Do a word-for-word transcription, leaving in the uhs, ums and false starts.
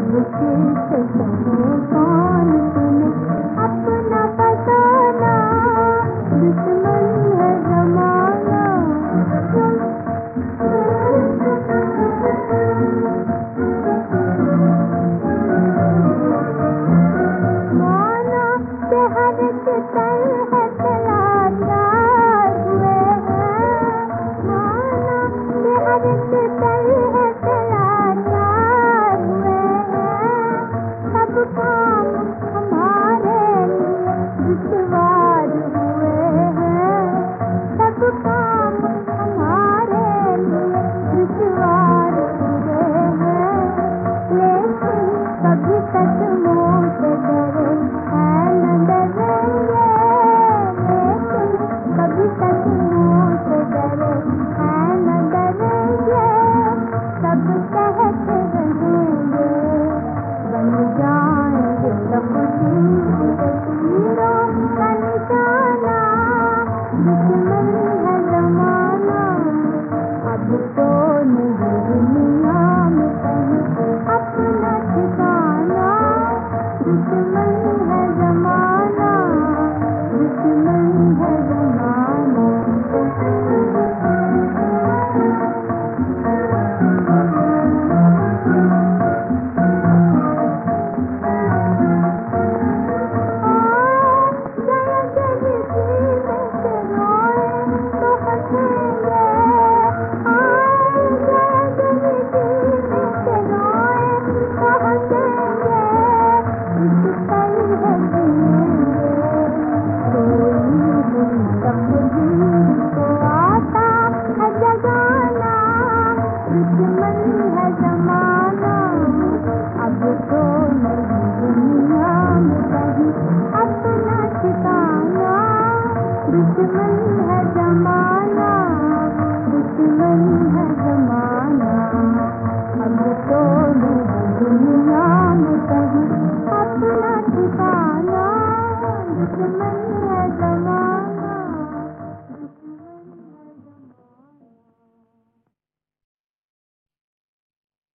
किससे कहे कौन सुने अपना बताना, दुश्मन है जमाना। माना के हर एक तल है तलाशार हुए हैं, माना के हर एक तल है तलाशार हुए हैं। सब काम हमारे लिए दुश्वार हुए हैं, सब काम हमारे लिए दुश्वार हुए हैं। लेकिन कभी तक मुँह से डरे हैं न डरेंगे, लेकिन कभी तक मुँह से डरे हैं न डरेंगे। सब कहते रहेंगे बन जाएंगे तकदीर तस्वीरों का निशाना, दुश्मन है जमाना। अब तो नहीं दुनिया में कहीं अपना ठिकाना, दुश्मन है जमाना, दुश्मन है जमाना। दुश्मन है जमाना, अब तो नहीं दुनिया में कहीं अपना ठिकाना, दुश्मन है जमाना, दुश्मन है जमाना। अब तो नहीं दुनिया में कहीं अपना ठिकाना, दुश्मन